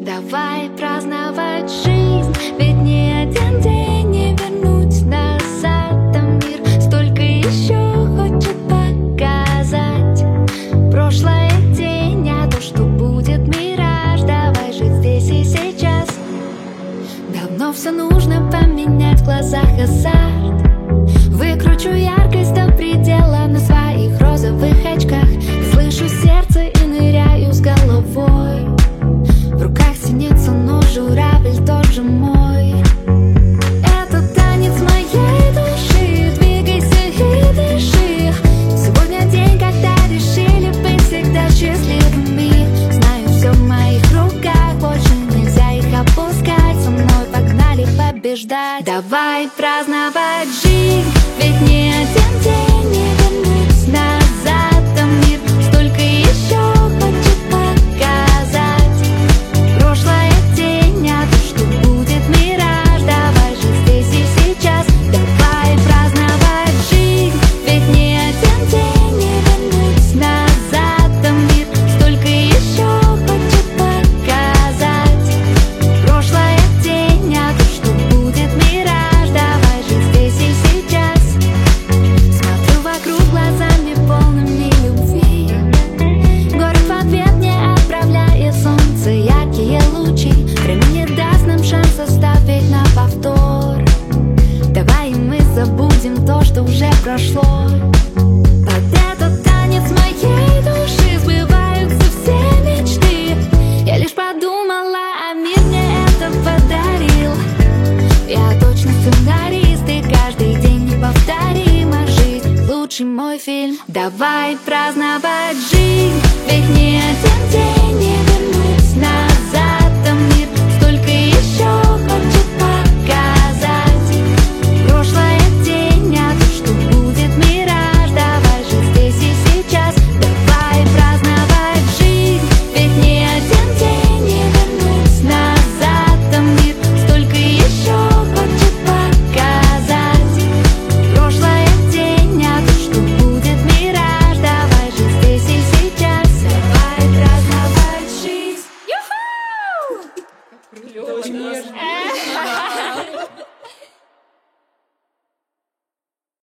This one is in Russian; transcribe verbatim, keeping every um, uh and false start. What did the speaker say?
Давай праздновать жизнь, ведь ни один день не вернуть назад. Там мир столько еще хочет показать. Прошлое тень, а то, что будет мираж. Давай жить здесь и сейчас. Давно все нужно поменять, в глазах азарт. Выкручу яркость до предела на своих розовых очках. Слышу сердце и ныряю с головой. В руках синица, но журавль тоже мой. Это танец моей души, двигайся и дыши. Сегодня день, когда решили быть всегда счастливыми. Знаю, все в моих руках, больше нельзя их опускать. Со мной погнали побеждать. Давай праздновать жизнь, ведь ни один день не вернуть назад. Там мир столько еще хочет показать. Прошлое тень, а то, что будет мираж. Давай же здесь и сейчас. Давай праздновать жизнь, ведь ни один день не вернуть назад. Там мир столько еще хочет показать. Прошлое тень, а то, что будет мираж. Давай же здесь и сейчас. Смотрю вокруг глазами полными любви. Город в ответ мне отправляет солнце яркие лучи. Время не даст нам шанс оставить на повтор. Давай мы забудем то, что уже прошло. Под этот танец моей души сбываются все мечты. Я лишь подумала, а мир мне это подарил. Я точно сценарист, и каждый день неповторима жизнь. Лучший мой фильм. Давай праздновать жизнь.